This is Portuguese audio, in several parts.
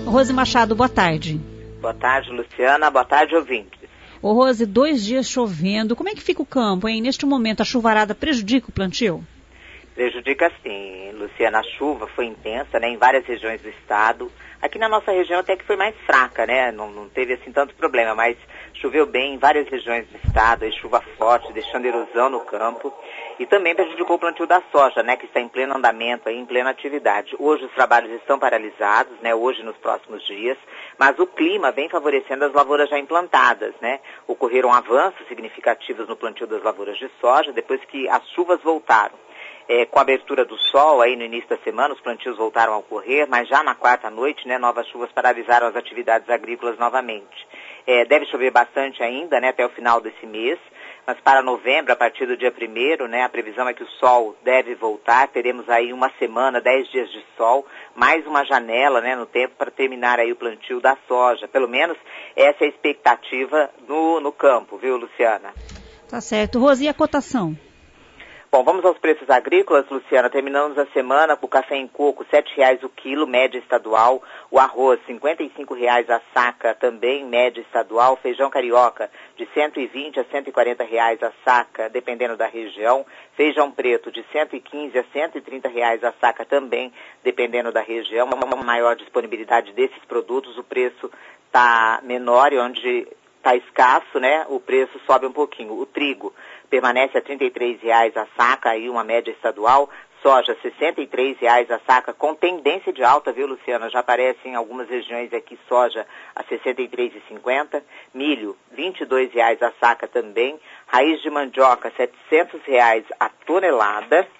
Rose Machado, boa tarde. Boa tarde, Luciana. Boa tarde, ouvintes. Ô Rose, 2 dias chovendo, como é que fica o campo, hein? Neste momento, a chuvarada prejudica o plantio? Prejudica sim, Luciana. A chuva foi intensa, né, em várias regiões do estado. Aqui na nossa região até que foi mais fraca, né? Não teve assim tanto problema, mas choveu bem em várias regiões do estado, aí chuva forte, deixando erosão no campo. E também prejudicou o plantio da soja, né, que está em pleno andamento, aí, em plena atividade. Hoje os trabalhos estão paralisados, né, hoje e nos próximos dias, mas o clima vem favorecendo as lavouras já implantadas, né. Ocorreram avanços significativos no plantio das lavouras de soja, depois que as chuvas voltaram. Com a abertura do sol aí no início da semana, os plantios voltaram a ocorrer, mas já na quarta noite, né, novas chuvas paralisaram as atividades agrícolas novamente. Deve chover bastante ainda, né, até o final desse mês, mas para novembro, a partir do dia 1º, né, a previsão é que o sol deve voltar, teremos aí uma semana, 10 dias de sol, mais uma janela, né, no tempo para terminar aí o plantio da soja. Pelo menos essa é a expectativa no campo, viu, Luciana? Tá certo. Rose, e a cotação? Bom, vamos aos preços agrícolas, Luciana. Terminamos a semana com o café em coco, R$ 7,00 o quilo, média estadual. O arroz, R$ 55,00 a saca, também média estadual. Feijão carioca, de R$ 120 a R$ 140 a saca, dependendo da região. Feijão preto, de R$ 115 a R$ 130 a saca, também dependendo da região. Uma maior disponibilidade desses produtos, o preço está menor e onde está escasso, né, o preço sobe um pouquinho. O trigo permanece a R$ 33,00 a saca, aí uma média estadual. Soja, R$ 63,00 a saca, com tendência de alta, viu, Luciana? Já aparece em algumas regiões aqui soja a R$ 63,50. Milho, R$ 22,00 a saca também. Raiz de mandioca, R$ 700,00 a tonelada.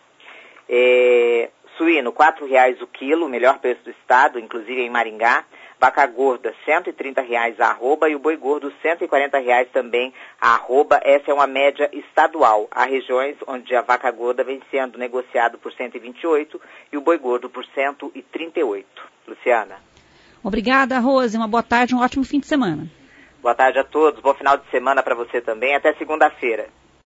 Suíno, R$ 4,00 o quilo, o melhor preço do estado, inclusive em Maringá. Vaca gorda, R$ 130,00 a arroba, e o boi gordo, R$ 140,00 também a arroba. Essa é uma média estadual. Há regiões onde a vaca gorda vem sendo negociado por R$ 128 e o boi gordo por R$ 138. Luciana. Obrigada, Rose. Uma boa tarde, um ótimo fim de semana. Boa tarde a todos. Bom final de semana para você também. Até segunda-feira.